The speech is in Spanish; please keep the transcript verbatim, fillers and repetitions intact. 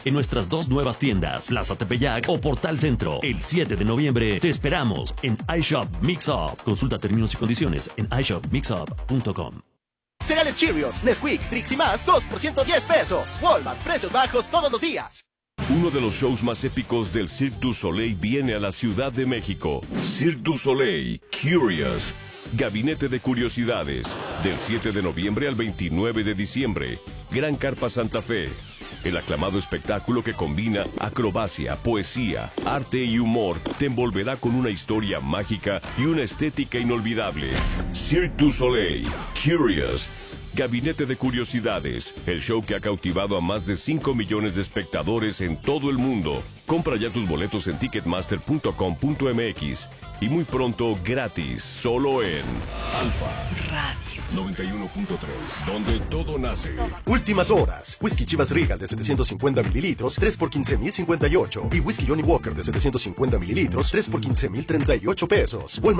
En nuestras dos nuevas tiendas, Plaza Tepeyac o Portal Centro. El siete de noviembre te esperamos en iShop Mix Up. Consulta términos y condiciones en i shop mix up punto com. Cereales Cheerios, Nesquik, Trix y más, dos por ciento diez pesos. Walmart, precios bajos todos los días. Uno de los shows más épicos del Cirque du Soleil viene a la Ciudad de México. Cirque du Soleil, Curious. Gabinete de Curiosidades. Del siete de noviembre al veintinueve de diciembre. Gran Carpa Santa Fe. El aclamado espectáculo que combina acrobacia, poesía, arte y humor te envolverá con una historia mágica y una estética inolvidable. Cirque du Soleil, Curious. Gabinete de Curiosidades, el show que ha cautivado a más de cinco millones de espectadores en todo el mundo. Compra ya tus boletos en ticketmaster punto com punto m x y muy pronto gratis, solo en Alfa Radio noventa y uno punto tres, donde todo nace. Últimas horas. Whisky Chivas Regal de setecientos cincuenta mililitros, tres por quince mil cincuenta y ocho. Y Whisky Johnny Walker de setecientos cincuenta mililitros, tres por quince mil treinta y ocho pesos. Walmart